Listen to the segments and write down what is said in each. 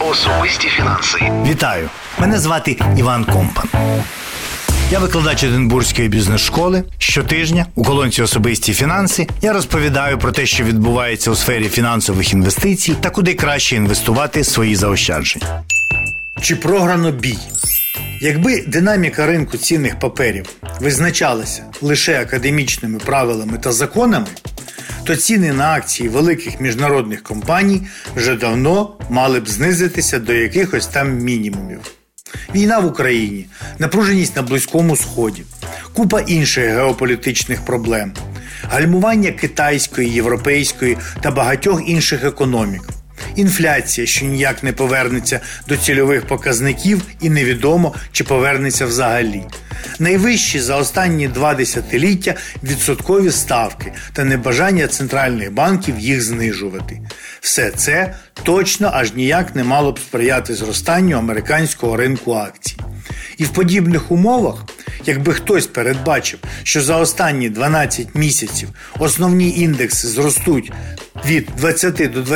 Особисті фінанси. Вітаю! Мене звати Іван Компан. Я викладач Единбурзької бізнес-школи. Щотижня у колонці «Особисті фінанси» я розповідаю про те, що відбувається у сфері фінансових інвестицій та куди краще інвестувати свої заощадження. Чи програно бій? Якби динаміка ринку цінних паперів визначалася лише академічними правилами та законами, то ціни на акції великих міжнародних компаній вже давно мали б знизитися до якихось там мінімумів. Війна в Україні, напруженість на Близькому Сході, купа інших геополітичних проблем, гальмування китайської, європейської та багатьох інших економік, інфляція, що ніяк не повернеться до цільових показників і невідомо, чи повернеться взагалі. Найвищі за останні 2 десятиліття відсоткові ставки та небажання центральних банків їх знижувати. Все це точно аж ніяк не мало б сприяти зростанню американського ринку акцій. І в подібних умовах, якби хтось передбачив, що за останні 12 місяців основні індекси зростуть від 20 до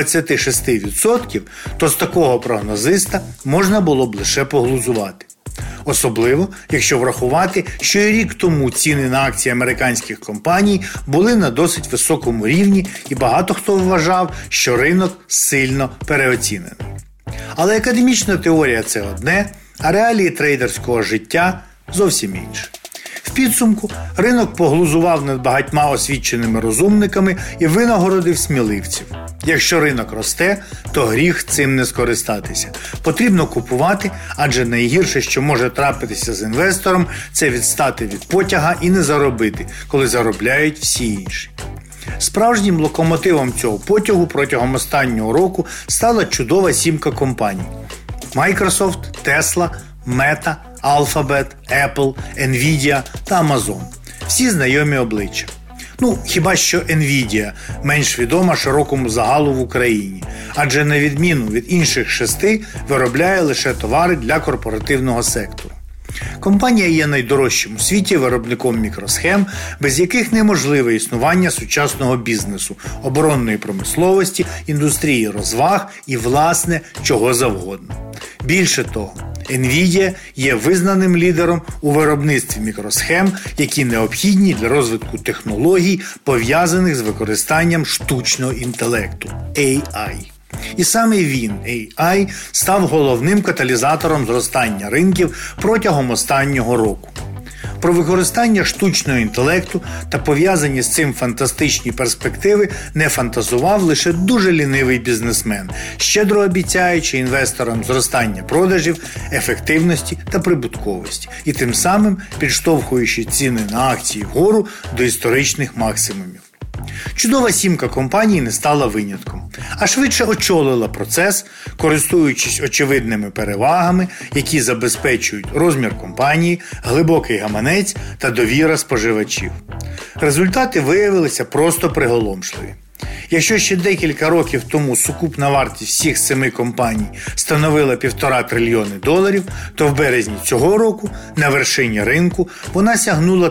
26%, то з такого прогнозиста можна було б лише поглузувати. Особливо, якщо врахувати, що і рік тому ціни на акції американських компаній були на досить високому рівні і багато хто вважав, що ринок сильно переоцінений. Але академічна теорія – це одне, а реалії трейдерського життя – зовсім інше. В підсумку ринок поглузував над багатьма освіченими розумниками і винагородив сміливців. Якщо ринок росте, то гріх цим не скористатися. Потрібно купувати, адже найгірше, що може трапитися з інвестором, це відстати від потяга і не заробити, коли заробляють всі інші. Справжнім локомотивом цього потягу протягом останнього року стала чудова сімка компаній – Microsoft, Tesla, Meta, Alphabet, Apple, Nvidia та Amazon. Всі знайомі обличчя. Хіба що Nvidia менш відома широкому загалу в Україні, адже на відміну від інших 6 виробляє лише товари для корпоративного сектору. Компанія є найдорожчим у світі виробником мікросхем, без яких неможливе існування сучасного бізнесу, оборонної промисловості, індустрії розваг і, власне, чого завгодно. Більше того, Nvidia є визнаним лідером у виробництві мікросхем, які необхідні для розвитку технологій, пов'язаних з використанням штучного інтелекту – AI. І саме він, AI, став головним каталізатором зростання ринків протягом останнього року. Про використання штучного інтелекту та пов'язані з цим фантастичні перспективи не фантазував лише дуже лінивий бізнесмен, щедро обіцяючи інвесторам зростання продажів, ефективності та прибутковості, і тим самим підштовхуючи ціни на акції вгору до історичних максимумів. Чудова сімка компаній не стала винятком, а швидше очолила процес, користуючись очевидними перевагами, які забезпечують розмір компанії, глибокий гаманець та довіра споживачів. Результати виявилися просто приголомшливі. Якщо ще декілька років тому сукупна вартість всіх 7 компаній становила $1,5 трильйони, то в березні цього року на вершині ринку вона сягнула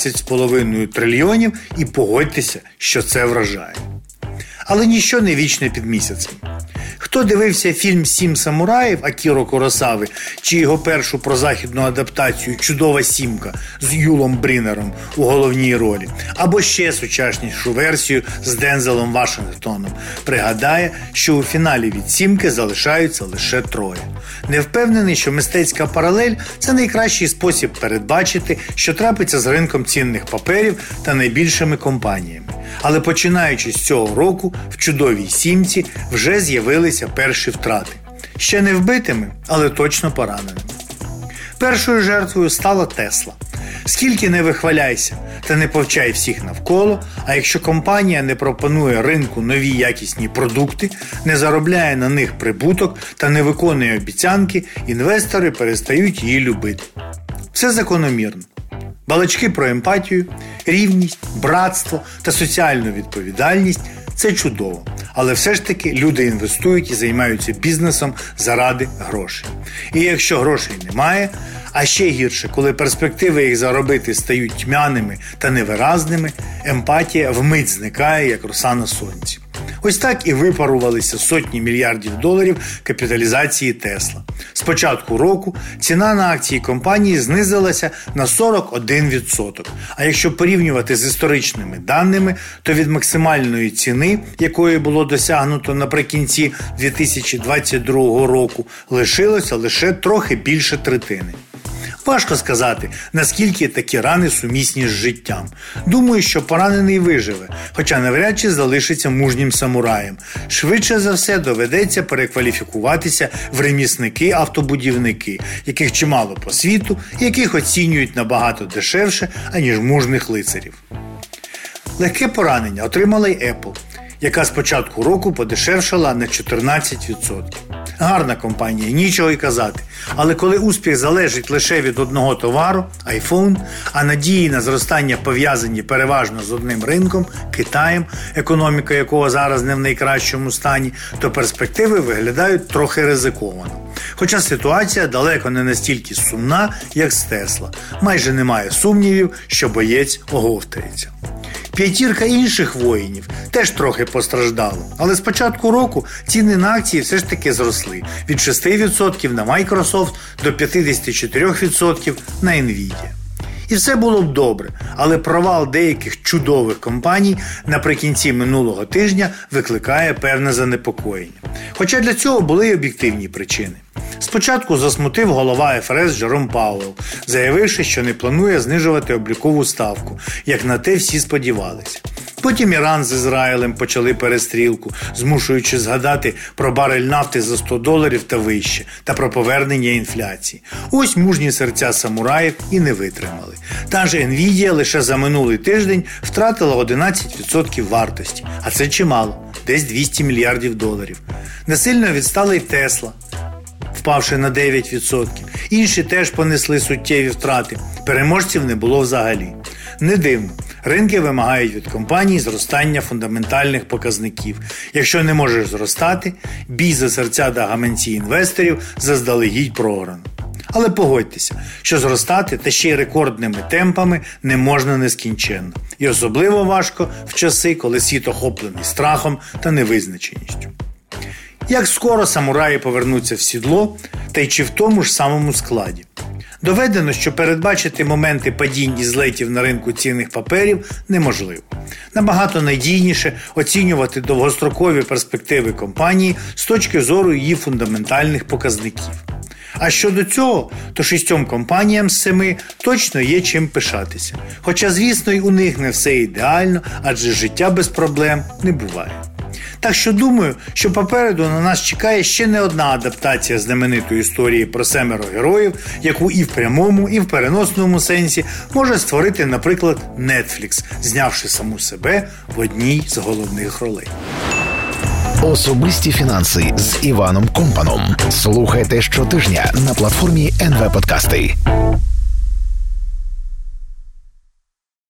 13,5 трильйонів і погодьтеся, що це вражає. Але ніщо не вічне під місяцем. Хто дивився фільм «7 самураїв» Акіро Куросави чи його першу прозахідну адаптацію «Чудова сімка» з Юлом Брінером у головній ролі, або ще сучаснішу версію з Дензелом Вашингтоном, пригадає, що у фіналі від «Сімки» залишаються лише 3. Не впевнений, що мистецька паралель – це найкращий спосіб передбачити, що трапиться з ринком цінних паперів та найбільшими компаніями. Але починаючи з цього року, в «Чудовій сімці» вже з'явилися перші втрати. Ще не вбитими, але точно пораненими. Першою жертвою стала Tesla. Скільки не вихваляйся та не повчай всіх навколо, а якщо компанія не пропонує ринку нові якісні продукти, не заробляє на них прибуток та не виконує обіцянки, інвестори перестають її любити. Все закономірно. Балачки про емпатію, рівність, братство та соціальну відповідальність – це чудово. Але все ж таки люди інвестують і займаються бізнесом заради грошей. І якщо грошей немає, а ще гірше, коли перспективи їх заробити стають тьмяними та невиразними, емпатія вмить зникає, як роса на сонці. Ось так і випарувалися сотні мільярдів доларів капіталізації Тесла. З початку року ціна на акції компанії знизилася на 41%. А якщо порівнювати з історичними даними, то від максимальної ціни, якої було досягнуто наприкінці 2022 року, лишилося лише трохи більше третини. Важко сказати, наскільки такі рани сумісні з життям. Думаю, що поранений виживе, хоча навряд чи залишиться мужнім самураєм. Швидше за все доведеться перекваліфікуватися в ремісники-автобудівники, яких чимало по світу, яких оцінюють набагато дешевше, аніж мужних лицарів. Легке поранення отримала й Apple, яка з початку року подешевшала на 14%. Гарна компанія, нічого й казати. Але коли успіх залежить лише від одного товару – iPhone, а надії на зростання пов'язані переважно з одним ринком – Китаєм, економіка якого зараз не в найкращому стані, то перспективи виглядають трохи ризиковано. Хоча ситуація далеко не настільки сумна, як з Tesla. Майже немає сумнівів, що боєць оговтається. П'ятірка інших воїнів теж трохи постраждало, але з початку року ціни на акції все ж таки зросли від 6% на Microsoft до 54% на Nvidia. І все було б добре, але провал деяких чудових компаній наприкінці минулого тижня викликає певне занепокоєння. Хоча для цього були й об'єктивні причини. Спочатку засмутив голова ФРС Джером Пауелл, заявивши, що не планує знижувати облікову ставку, як на те всі сподівалися. Потім Іран з Ізраїлем почали перестрілку, змушуючи згадати про барель нафти за $100 та вище, та про повернення інфляції. Ось мужні серця самураїв і не витримали. Та ж Nvidia лише за минулий тиждень втратила 11% вартості, а це чимало, десь $200 мільярдів. Не сильно відстала й Tesla, впавши на 9%. Інші теж понесли суттєві втрати. Переможців не було взагалі. Не дивно. Ринки вимагають від компаній зростання фундаментальних показників. Якщо не можеш зростати, бій за серця та гаманці інвесторів заздалегідь програно. Але погодьтеся, що зростати та ще й рекордними темпами не можна нескінченно. І особливо важко в часи, коли світ охоплений страхом та невизначеністю. Як скоро самураї повернуться в сідло, та й чи в тому ж самому складі? Доведено, що передбачити моменти падінь і злетів на ринку цінних паперів неможливо. Набагато надійніше оцінювати довгострокові перспективи компанії з точки зору її фундаментальних показників. А щодо цього, то 6 компаніям з 7 точно є чим пишатися. Хоча, звісно, й у них не все ідеально, адже життя без проблем не буває. Так що думаю, що попереду на нас чекає ще не одна адаптація знаменитої історії про 7 героїв, яку і в прямому, і в переносному сенсі може створити, наприклад, Netflix, знявши саму себе в одній з головних ролей. Особисті фінанси з Іваном Компаном. Слухайте щотижня на платформі НВ Подкасти.